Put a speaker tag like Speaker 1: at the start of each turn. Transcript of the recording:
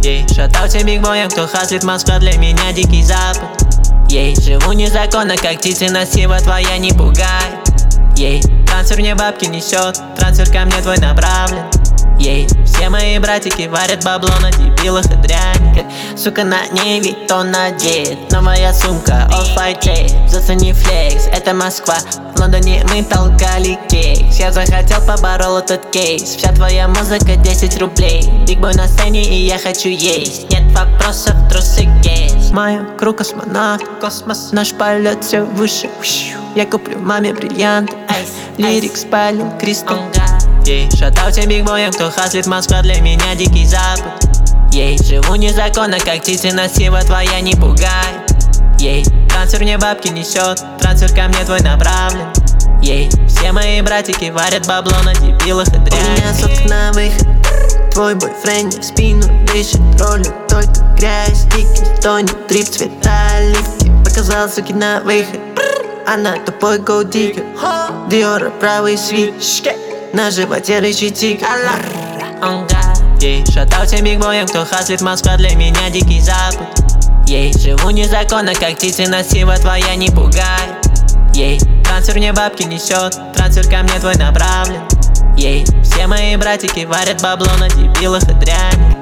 Speaker 1: Ей, шатался бигбоем, кто хаслит, Москва для меня дикий запад. Ей, живу незаконно, как птицы, насива твоя не пугает. Ей, трансфер мне бабки несет, трансфер ко мне твой направлен. Ей, все мои братики варят бабло на дебилах и дрянь. Сука, на ней ведь он надет. Новая сумка, off-white tape. Зацени флекс, это Москва. В Лондоне мы толкали кейс. Я захотел, поборол этот кейс. Вся твоя музыка 10 рублей. Бигбой на сцене и я хочу есть. Нет вопросов, трусы кейс. Моя круг космонавт, космос. Наш полет все выше. Я куплю маме бриллианты. Лирик спалил кристалл. Ей, шатался бигбоем, кто хаслит, Москва для меня дикий запад. Ей, живу незаконно, как птицы, насива твоя не пугает. Ей, трансфер мне бабки несет, трансфер ко мне твой направлен. Ей, все мои братики варят бабло на дебилах и дрянь.
Speaker 2: У меня сотка на выход, твой бойфренд в спину дышит. Ролю только грязь, дикий стонет, трип цвета оливки. Показал суки на выход, она тупой голдиггер. Диора правый свит, на животе рычит тигр.
Speaker 1: Ей, шатался бигбоем, кто хаслит, Москва для меня дикий запад. Ей, живу незаконно, как птицы, насива твоя не пугает. Ей, трансфер мне бабки несет, трансфер ко мне твой направлен. Ей, все мои братики варят бабло на дебилах и дрянь.